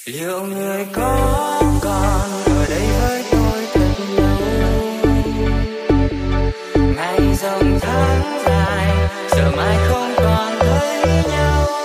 Liệu người có còn ở đây với tôi thật lâu? Ngày dòng tháng dài giờ mai không còn thấy nhau.